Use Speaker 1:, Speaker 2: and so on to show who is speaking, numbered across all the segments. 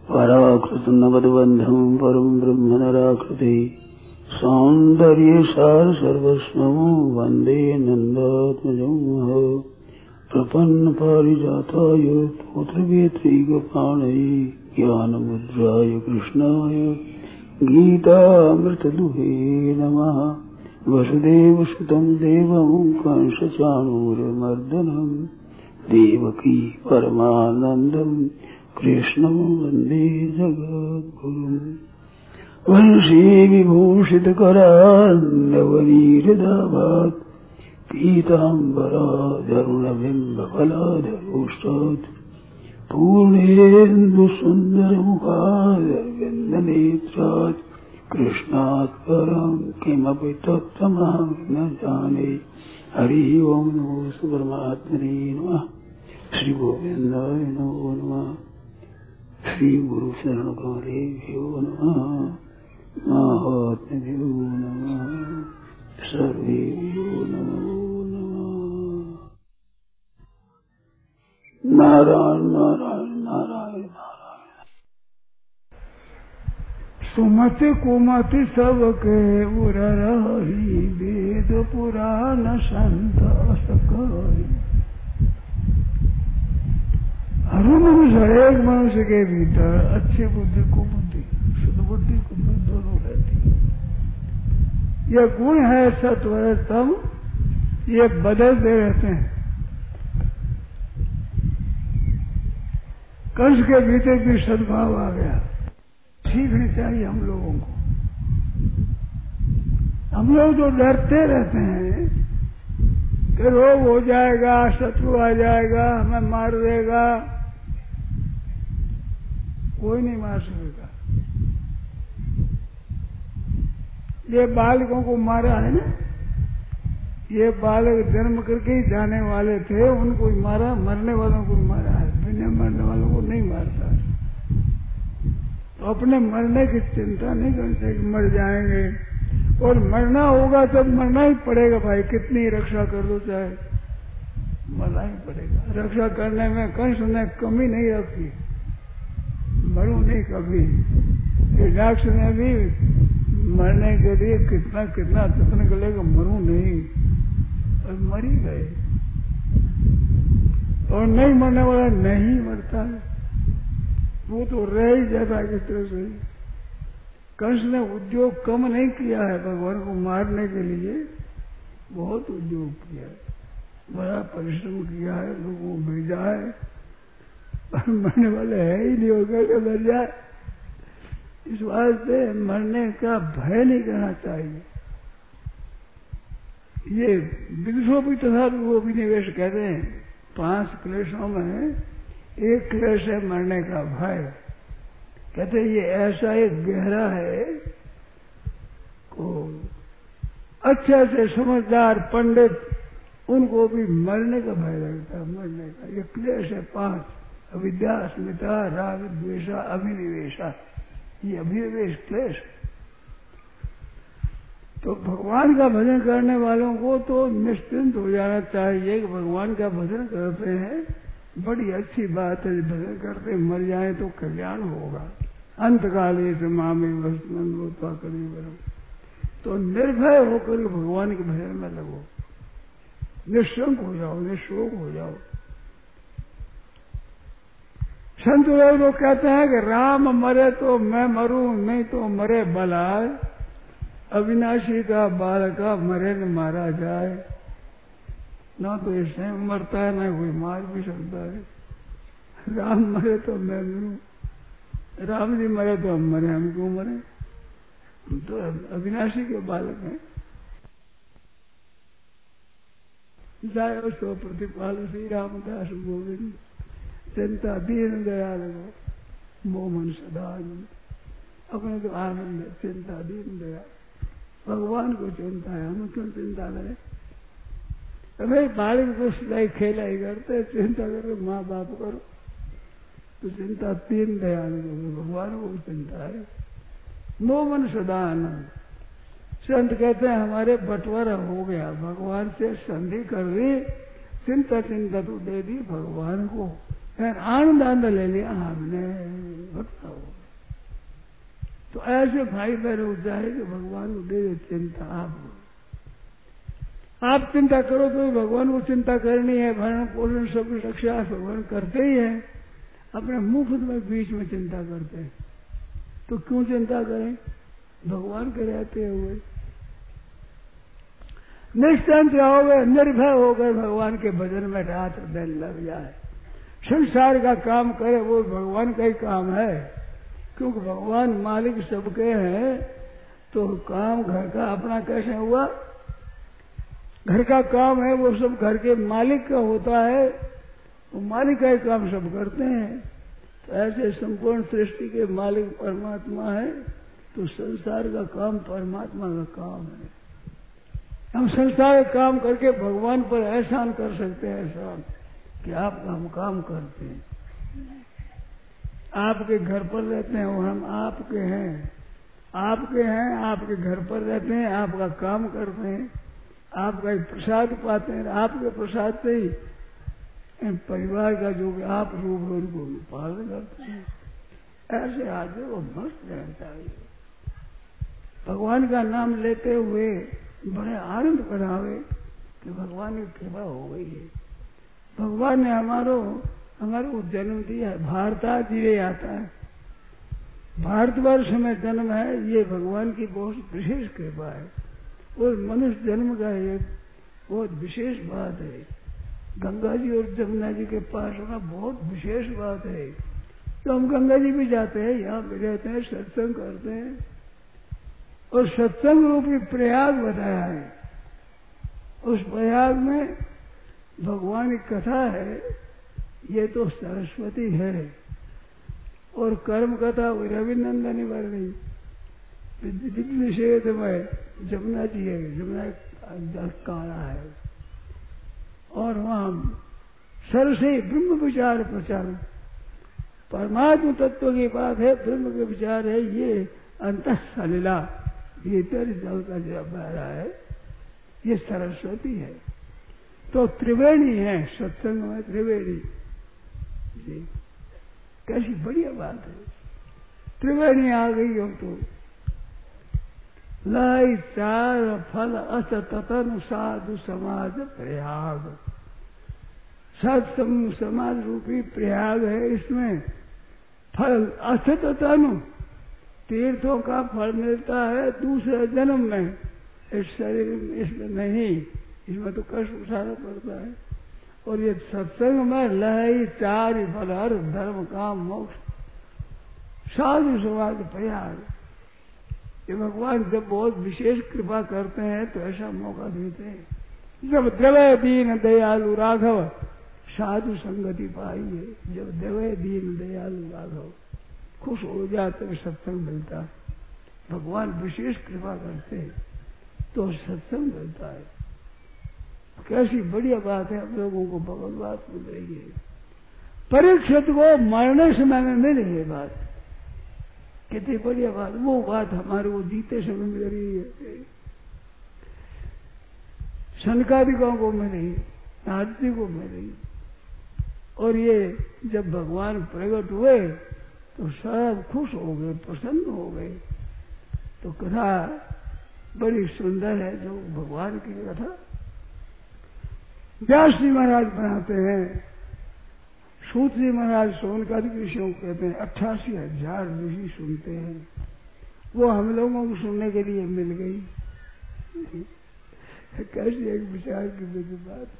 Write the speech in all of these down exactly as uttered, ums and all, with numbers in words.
Speaker 1: पराकृत नवद्बंधम परम ब्रह्म नराकृति सौंदर्य सार सर्वस्वं वंदे नंदात्मजं प्रपन्न पारिजाताय तोत्रवेत्रैकपाणये ज्ञानमुद्राय कृष्णाय गीतामृतदुहे नमः। वसुदेवसुतं देवं कंसचाणूरमर्दनं देवकी परमानन्दं कृष्णं वन्दे जगद्गुरुम्। वंशी विभूषितकरान्नवनीरदाभात् पीताम्बराधरुणबिम्बफलाधरोष्टात् पूर्णेन्दुसुन्दरमुखादरविन्दनेत्रात् कृष्णात् परं किमपि तत्त्वमहं न जाने। हरि ओं नमो परमात्मने नमः। श्री गोविन्दाय नमो नमः। श्री गुरु शरण गौरेभ्यो नमः। महात्म्यो नमः। सर्वेभ्यो नमो नमः। नारायण नारायण नारायण नारायण।
Speaker 2: सुमति कुमति सबके उर रही वेद पुराण संत सकई। हर मनुष्य एक मनुष्य के भीतर अच्छी बुद्धि कुबुद्धि शुद्ध बुद्धि कुबुद्धि दोनों रहती है। यह गुण है सत्व तम, ये बदलते रहते हैं। कंस के भीतर भी सद्भाव आ गया। सीखनी चाहिए हम लोगों को। हम लोग जो डरते रहते हैं कि रोग हो जाएगा, शत्रु आ जाएगा, हमें मार देगा, कोई नहीं मार सकेगा। ये बालकों को मारा है ना, ये बालक जन्म करके ही जाने वाले थे, उनको मारा, मरने वालों को मारा है, बिना मरने वालों को नहीं मारता। तो अपने मरने की चिंता नहीं करनी चाहिए, मर जाएंगे और मरना होगा तब मरना ही पड़ेगा भाई। कितनी रक्षा कर लो चाहे, मरना ही पड़ेगा। रक्षा करने में कंस ने कमी नहीं रखी, मरू नहीं कभी। हिरण्याक्ष ने भी मरने के लिए कितना कितना यत्न कर लेगा, मरू नहीं, और मर ही गए। और नहीं मरने वाला नहीं मरता है, वो तो रह ही जाता है किस तरह से। कंस ने उद्योग कम नहीं किया है, भगवान को मारने के लिए बहुत उद्योग किया है, बड़ा परिश्रम किया है, लोगों को भेजा है, पर मरने वाले है ही नहीं, होकर के मर जाए। इस वास्ते मरने का भय नहीं करना चाहिए। ये विदुषों तथा वो भी निवेश कहते हैं, पांच क्लेशों में एक क्लेश है मरने का भय। कहते ये ऐसा एक गहरा है को अच्छे से समझदार पंडित उनको भी मरने का भय लगता है। मरने का ये क्लेश है पांच, अविद्या, अस्मिता, राग, द्वेषा, अभिनिवेशा, ये अभिनिवेश क्लेश। तो भगवान का भजन करने वालों को तो निश्चिंत हो जाना चाहिए कि भगवान का भजन करते हैं, बड़ी अच्छी बात है। भजन करते मर जाए तो कल्याण होगा। अंतकाले से मामे वस्तुन होता करीब। तो निर्भय होकर भगवान के भजन में लगो, निशंक हो जाओ, निशोक हो जाओ। संत लोग तो कहते हैं कि राम मरे तो मैं मरूं, नहीं तो मरे बलाय। अविनाशी का बालका मरे न मारा जाए। ना तो ये स्वयं मरता है, ना कोई मार भी सकता है। राम मरे तो मैं मरूं, राम जी मरे तो हम मरे, हम क्यों मरे? हम तो अविनाशी के बालक हैं। जायो सो प्रतिपाल श्री रामदास गोविंद, चिंता दीन दयाल गो, मोमन सदानंद। अपने तो आनंद है, चिंता दीन दयाल। भगवान को चिंता है, हम क्यों चिंता करें? भाई बालक को सिलाई खेला ही करते, चिंता करो माँ बाप करो। तो चिंता तीन दयाल को, भगवान को चिंता है। मोमन सदानंद। संत कहते हैं हमारे बंटवारा हो गया, भगवान से संधि कर ली, चिंता चिंता तो दे दी भगवान को, फिर आनंद आनंद ले लिया हमने। बताओ ऐसे भाई बहनों को चाहे कि भगवान को दे दे चिंता। आपको आप चिंता करो तो भगवान को चिंता करनी है। भरण पोषण सब रक्षा भगवान करते ही है। अपने मुफ्त में बीच में चिंता करते हैं तो क्यों चिंता करें? भगवान के रहते हुए निश्चिंत रहोगे, निर्भय होकर भगवान के भजन में रात दिन लग जाए। संसार का काम करे वो भगवान का ही काम है, क्योंकि भगवान मालिक सबके हैं। तो काम घर का अपना कैसे हुआ? घर का काम है वो सब घर के मालिक का होता है, वो मालिक का ही काम सब करते हैं। तो ऐसे संपूर्ण सृष्टि के मालिक परमात्मा है, तो संसार का काम परमात्मा का काम है। हम संसार का काम करके भगवान पर एहसान कर सकते हैं, एहसान कि आपका हम काम करते हैं। आपके घर पर रहते हैं और हम आपके हैं, आपके हैं, आपके घर पर रहते हैं, आपका काम करते हैं, आपका ही प्रसाद पाते हैं। आपके प्रसाद से ही परिवार का जो कि आप रूप है उनको पालन करते हैं। ऐसे आगे वो मस्त रहना चाहिए। भगवान का नाम लेते हुए बड़े आनंद करावे कि भगवान की कृपा हो गई है। भगवान ने हमारो हमारे को जन्म दिया है। भारताजीरे आता है, भारतवर्ष में जन्म है, ये भगवान की बहुत विशेष कृपा है। और मनुष्य जन्म का एक बहुत विशेष बात है। गंगा जी और जमुना जी के पास होना बहुत विशेष बात है। तो हम गंगा जी भी जाते हैं, यहाँ भी रहते हैं, सत्संग करते हैं। और सत्संग रूपी प्रयाग बताया है। उस प्रयाग में भगवान की कथा है, ये तो सरस्वती है। और कर्म कथा रविनंदनी वर गई निषेध में जमुना जी है, जमुना काला है। और वहां सरसे ब्रह्म विचार प्रचार, परमात्मा तत्व की बात है, ब्रह्म के विचार है। ये अंत सलिला भीतर जल का जो बह रहा है, ये सरस्वती है। तो त्रिवेणी है, सत्संग में त्रिवेणी जी, कैसी बढ़िया बात है। त्रिवेणी आ गई हो तो लाई चार फल अस ततन साधु समाज प्रयाग। सत्संग समाज रूपी प्रयाग है। इसमें फल अस ततनु, तीर्थों का फल मिलता है दूसरे जन्म में, इस शरीर में इसमें नहीं, इसमें तो कष्ट उठाना पड़ता है। और ये सत्संग में लहई चार फल, हर धर्म काम मोक्ष साधु समाज प्रयाग। ये भगवान जब बहुत विशेष कृपा करते हैं तो ऐसा मौका देते हैं। जब द्रवय दीन दयालु राघव साधु संगति पाई है, जब द्रवय दीन दयालु राघव खुश हो जाते हैं, सत्संग मिलता है। भगवान विशेष कृपा करते हैं तो सत्संग मिलता है। कैसी बढ़िया बात है, हम लोगों को भगवत बात मिल रही है। परीक्षित को मरने समय में मिली है बात, कितनी बढ़िया बात। वो बात हमारे को जीते समय मिल रही है। शनकादिकों को मिली, आरती को मिली। और ये जब भगवान प्रकट हुए तो सब खुश हो गए, प्रसन्न हो गए। तो कथा बड़ी सुंदर है, जो भगवान की कथा व्यास जी महाराज बनाते हैं। सूत जी महाराज सोनकादिक ऋषियों को कहते हैं, अट्ठासी हजार ऋषि सुनते हैं। वो हम लोगों को सुनने के लिए मिल गई। कैसी एक विचार की मेरी बात।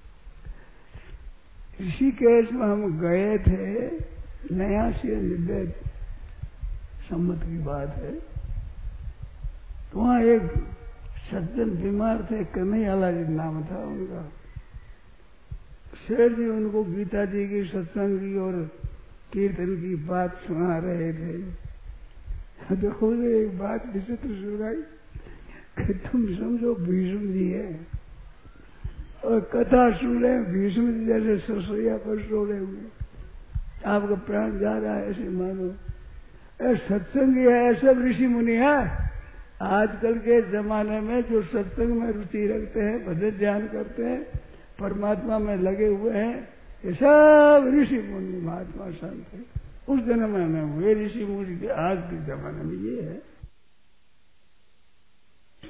Speaker 2: ऋषिकेश में हम गए थे, नया से नब्बे सम्मत की बात है। तो वहां एक सज्जन बीमार थे, कन्हैयाला जी नाम था उनका। शेर जी उनको गीता जी की, सत्संग की और कीर्तन की बात सुना रहे थे। तो खुद एक बात विचित्र सुनाई कि तुम समझो भीष्म जी है और कथा सुन रहे, भीष्म जी जैसे सरसोईया पर सो रहे हुए, आपका प्राण जा रहा है ऐसे मानो। ऐसे सत्संग है, ऐसे ऋषि मुनि है। आजकल के जमाने में जो सत्संग में रुचि रखते हैं, भजन ध्यान करते हैं, परमात्मा में लगे हुए हैं, ये सब ऋषि मुनि महात्मा संत है। उस जन्म में हुए ऋषि मुनि के, आज के जमाने में ये है।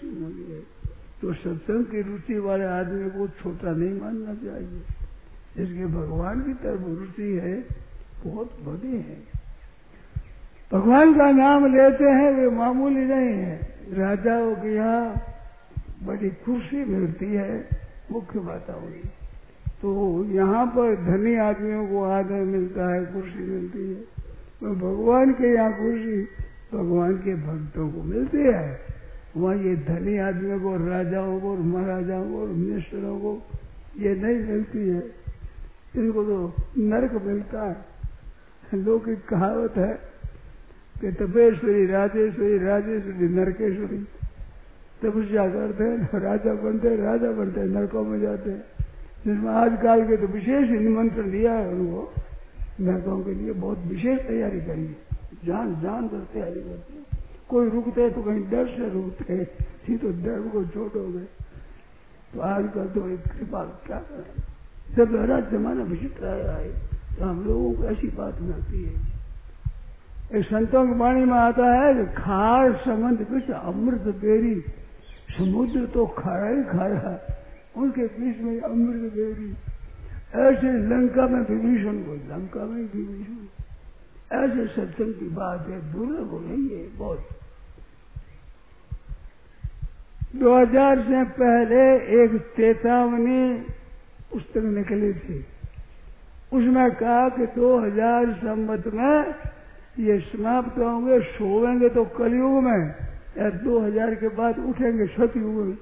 Speaker 2: ऐसी होनी है। तो सत्संग की रुचि वाले आदमी को छोटा नहीं मानना चाहिए। जिसके भगवान की तरफ रुचि है बहुत बड़ी है। भगवान का नाम लेते हैं वे मामूली नहीं है। राजाओं के यहाँ बड़ी खुशी मिलती है, मुख्य बात होगी। तो यहाँ पर धनी आदमियों को आदर मिलता है, खुशी मिलती है। तो भगवान के यहाँ खुशी भगवान के भक्तों को मिलती है। वहाँ ये धनी आदमियों को, राजाओं को, महाराजाओं को, मिनिस्टरों को ये नहीं मिलती है। इनको तो नरक मिलता है। लौकिक कहावत है कि तपेश्वरी, राजेश्वरी, राजेश्वरी, नरकेश्वरी। तपस्या करते हैं, राजा बनते हैं, राजा बनते हैं, नरकों में जाते हैं। जिसमें आजकल के तो विशेष निमंत्रण दिया है उनको, नरकों के लिए बहुत विशेष तैयारी करिए, जान जान कर तैयारी करते हैं। कोई रुकते तो कहीं डर से रुकते, नहीं तो डर को छोड़ोगे। तो आजकल तो एक कृपा क्या करें, जब हरा जमाना विचित्र आया है तो हम लोगों को ऐसी बात मिलती है। एक संतों की वाणी में आता है कि खार समंद कुछ अमृत बेरी, समुद्र तो खारा ही खारा, उनके बीच में अमृत बेरी। ऐसे लंका में विभीषण को, लंका में विभीषण, ऐसे सत्संग की बात है, दुर्लभ नहीं है बहुत। दो हजार से पहले एक चेतावनी पुस्तक निकली थी। उसमें कहा कि दो हजार संवत में ये समाप्त होंगे, सोएंगे तो कलयुग में, या दो हजार के बाद उठेंगे सतयुग में।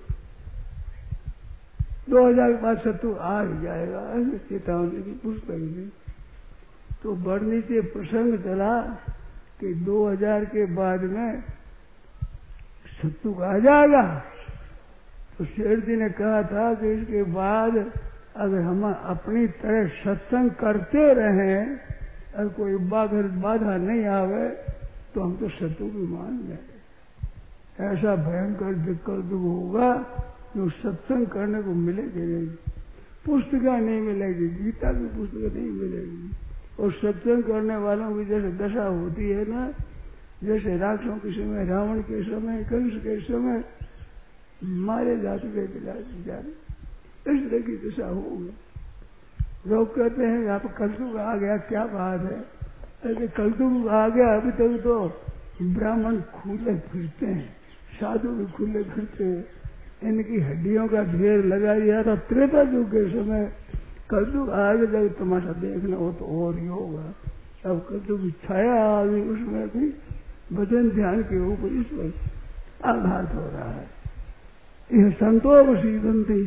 Speaker 2: दो हजार के बाद सत्युग आ ही जाएगा, ऐसे चेतावनी की पुस्तक में। तो बड़ नीचे प्रसंग चला कि दो हजार के बाद में सत्युग आ जाएगा। तो शेर जी ने कहा था कि इसके बाद अगर हम अपनी तरह सत्संग करते रहें और कोई बाधर बाधा नहीं आवे तो हम तो सत्युग भी मान लेंगे। ऐसा भयंकर दिक्कत दुख होगा जो सत्संग करने को मिलेगी नहीं, पुस्तकें नहीं मिलेगी, गीता की पुस्तकें नहीं मिलेगी। और सत्संग करने वालों की जैसे दशा होती है ना, जैसे राक्षसों के समय, रावण के समय, कंस के समय मारे जाते थे बेचारे, इस तरह की दशा होगी। लोग कहते हैं यहाँ पर कलयुग आ गया, क्या बात है, ऐसे कलयुग आ गया। अभी तक तो ब्राह्मण खुले फिरते हैं, साधु भी खुले फिरते हैं, इनकी हड्डियों का ढेर लगा दिया था त्रेता युग के समय। कलयुग आगे जब तमाशा देखना हो तो और ही होगा। अब कलयुग की छाया आ गई, उसमें भी भजन ध्यान के ऊपर इस पर आघात हो रहा है। यह संतोष सीधंती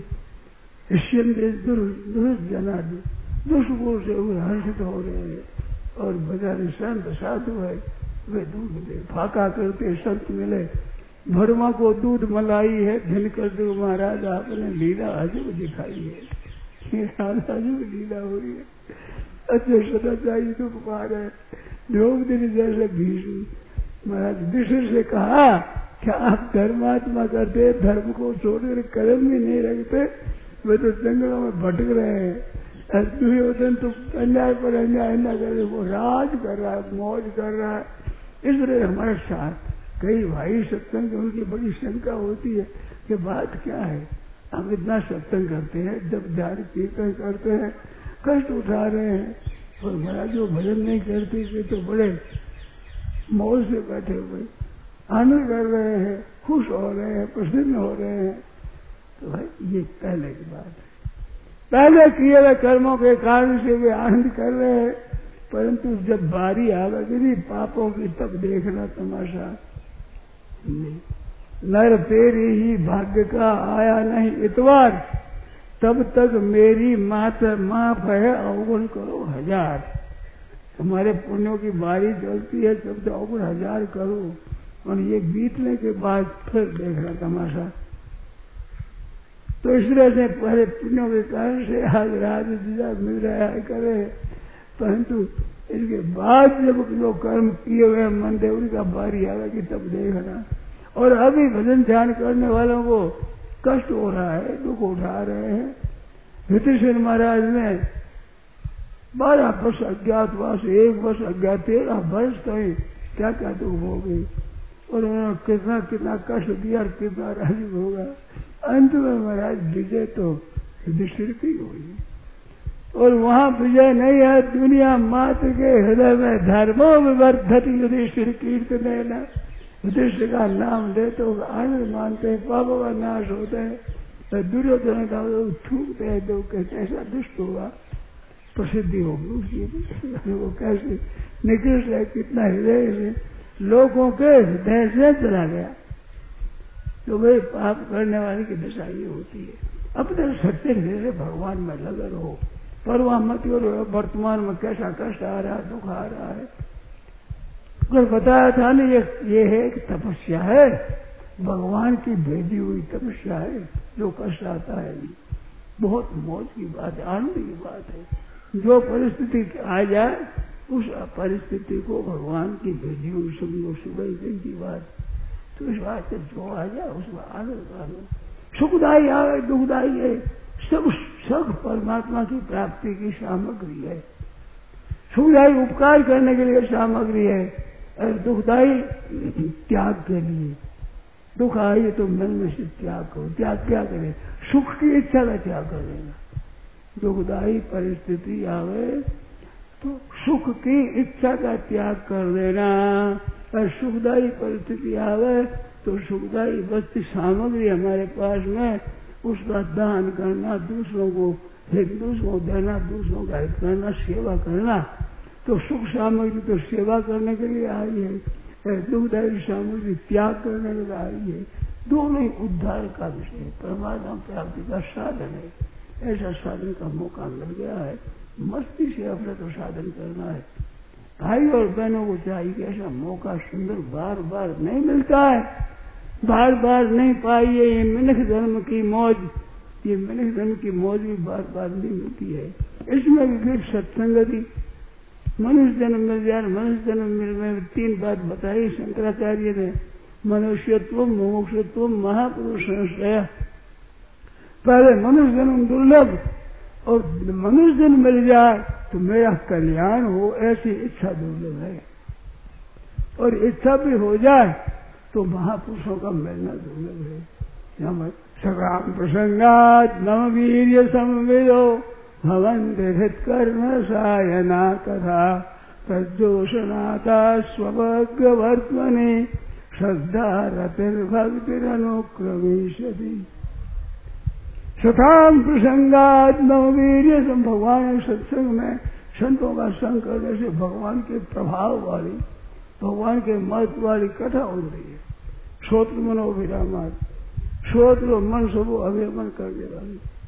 Speaker 2: दुर्जनादि दुष्गुण से हर्षित हो रहे हैं। और बेचारे संत साधु है, वे दूध दे फाका करते, संत मिले, भरमा को दूध मलाई है, झनकर दो महाराज आपने लीला अजब दिखाई है, अजब लीला हुई है। अच्छे सदाचारी तो कुमार है, द्रौपदी जैसे भीष्म महाराज विष्णु से कहा क्या आप धर्मात्मा करते, धर्म को छोड़कर कर्म भी नहीं रखते, वे तो जंगलों में भटक रहे हैं। दुर्योधन तो अन्याय पर अन्याय न करे, वो राज कर रहा है, मौज कर रहा है। इसलिए हमारे साथ कई भाई सत्संग, उनकी बड़ी शंका होती है कि बात क्या है, हम इतना सत्संग करते हैं, जब ध्यान कीर्तन करते हैं, कष्ट उठा रहे हैं, और महाराज जो भजन नहीं करते थे तो बड़े मौज से बैठे हुए आनंद कर रहे हैं, खुश हो रहे हैं, प्रसन्न हो रहे हैं। तो भाई ये पहले की बात है, पहले किए हुए कर्मों के कारण से वे आनंद कर रहे हैं। परंतु जब बारी आवेगी पापों की तब देखना तमाशा। नर तेरी ही भाग्य का आया नहीं इतवार, तब तक मेरी मात माफ है अवगुण करो हजार। तुम्हारे पुण्यों की बारी चलती है तब तो अवगुण हजार करो, और ये बीतने के बाद फिर देखना तमाशा। तो इस तरह से पहले पुण्यों के कारण से आज राज दिया मिल रहा है करे, परंतु इसके बाद जब जो कर्म किए हुए मंदे उनका बारी आएगी तब देखना। और अभी भजन ध्यान करने वालों को कष्ट हो रहा है, दुख उठा रहे हैं। युधिष्ठिर महाराज ने बारह वर्ष अज्ञातवास, एक वर्ष अज्ञात, तेरह वर्ष कहीं क्या क्या दुख हो गई। और उन्होंने कितना कितना कष्ट दिया और कितना राजी होगा। अंत में महाराज विजय तो युधिष्ठिर की हुई। और वहां विजय नहीं है, दुनिया मात्र के हृदय में धर्मो विवर्धत युधिष्ठिर कीर्तन न। युधिष्ठिर का नाम ले तो आनंद मानते हैं, पापों का नाश होता है। दुर्योधन का थूकते हैं तो कहते ऐसा दुष्ट हुआ, प्रसिद्धि होगी उसकी, वो कैसे निकृष्ट है, कितना हृदय से लोगों के हृदय से चला गया। तो वही पाप करने वाले की दशा ये होती है। अपने सत्य हृदय से भगवान में लगे रहो, परवाह मत करो वर्तमान में कैसा कष्ट आ रहा है, दुख आ रहा है। कल बताया था ना, ये ये है एक तपस्या है, भगवान की भेजी हुई तपस्या है। जो कष्ट आता है बहुत मौज की बात है, आनंद की बात है। जो परिस्थिति आ जाए उस परिस्थिति को भगवान की भेजी हुई समझो सुबह की बात, तो इस बात से जो आ जाए उसमें आनंद आनंद, सुखदायी आवे दुखदायी है, सब सब परमात्मा की प्राप्ति की सामग्री है। सुखदायी उपकार करने के लिए सामग्री है, और दुखदायी त्याग के लिए। दुख आए तो मन में से त्याग करो। त्याग क्या करे? सुख की इच्छा का त्याग कर देना। दुखदायी परिस्थिति आवे तो सुख की इच्छा का त्याग कर देना, और सुखदायी परिस्थिति आवे तो सुखदायी वस्तु सामग्री हमारे पास में उसका दान करना, दूसरों को दूसरों को देना, दूसरों का हित करना, सेवा करना। तो सुख सामग्री तो सेवा करने के लिए आई है, दुखदायी सामग्री त्याग करने के लिए आई है। दोनों ही उद्धार का विषय, परमात्मा प्राप्ति का साधन है। ऐसा साधन का मौका मिल गया है, मस्ती से अपने तो साधन करना है। भाई और बहनों को चाहिए कि ऐसा मौका सुंदर बार बार नहीं मिलता है, बार बार नहीं पाई है। ये मनुष्य धर्म की मौज, ये मनुष्य धर्म की मौज भी बार बार नहीं मिलती है। इसमें भी फिर सत्संगति, मनुष्य जन्म मिल जाए, मनुष्य जन्म मिल में तीन बात बताई शंकराचार्य ने, मनुष्यत्व, मुमुक्षुत्व, महापुरुष संश्रय। पहले मनुष्य जन्म दुर्लभ, और मनुष्य जन्म मिल जाए तो मेरा कल्याण हो, ऐसी इच्छा दुर्लभ है। और इच्छा भी हो जाए तो महापुरुषों का मिलना दुर्लभ है। सकाम प्रसंगात नम वीर्य संविदो भवन्ति हृत्कर्म सायना कथा तज्जोषनाथा स्वभगवर्त्मने श्रद्धा रतिर्भक्तिरनुक्रमिष्यति। सताम प्रसंगात नव वीर्य, भगवान सत्संग में संतों का संग करने से भगवान के प्रभाव वाली, भगवान के महत्व वाली कथा हो रही है। श्रोत्र मनोभिरामात, श्रोत्र मन सबो अभिमन करने वाली।